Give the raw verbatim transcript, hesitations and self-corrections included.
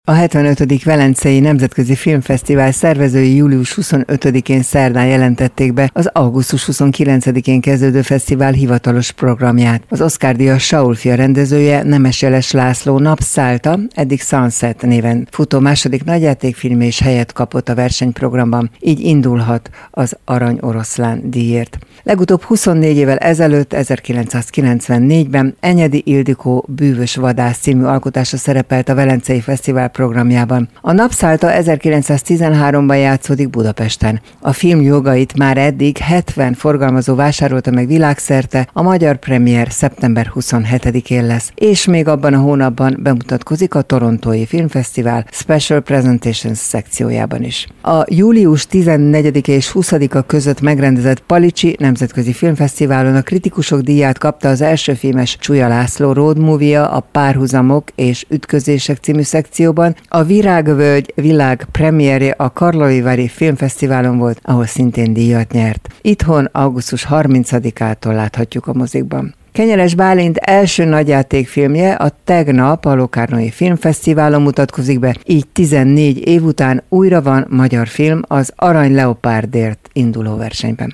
A hetvenötödik Velencei Nemzetközi Filmfesztivál szervezői július huszonötödikén szerdán jelentették be az augusztus huszonkilencedikén kezdődő fesztivál hivatalos programját. Az Oscar-díjas Saul fia rendezője, Nemes Jeles László Napszálta, eddig Sunset néven futó második nagyjátékfilmje is helyet kapott a versenyprogramban, így indulhat az Arany Oroszlán díjért. Legutóbb huszonnégy évvel ezelőtt, ezerkilencszázkilencvennégyben Enyedi Ildikó Bűvös vadász című alkotása szerepelt a Velencei Fesztivál programjában. A Napszálta ezerkilencszáztizenháromban játszódik Budapesten. A film jogait már eddig hetven forgalmazó vásárolta meg világszerte, a magyar premier szeptember huszonhetedikén lesz, és még abban a hónapban bemutatkozik a Torontói Filmfesztivál Special Presentations szekciójában is. A július tizennegyedike és huszadika között megrendezett Palicsi Nemzetközi Filmfesztiválon a kritikusok díját kapta az első filmes Csuja László road movie-ja, a Párhuzamok és ütközések című szekcióban. A Virágvölgy világ premierje a Karlovy-Vary Filmfesztiválon volt, ahol szintén díjat nyert. Itthon augusztus harmincadikától láthatjuk a mozikban. Kenyeres Bálint első nagyjátékfilmje a tegnap a Locarnói Filmfesztiválon mutatkozik be, így tizennégy év után újra van magyar film az Arany Leopárdért induló versenyben.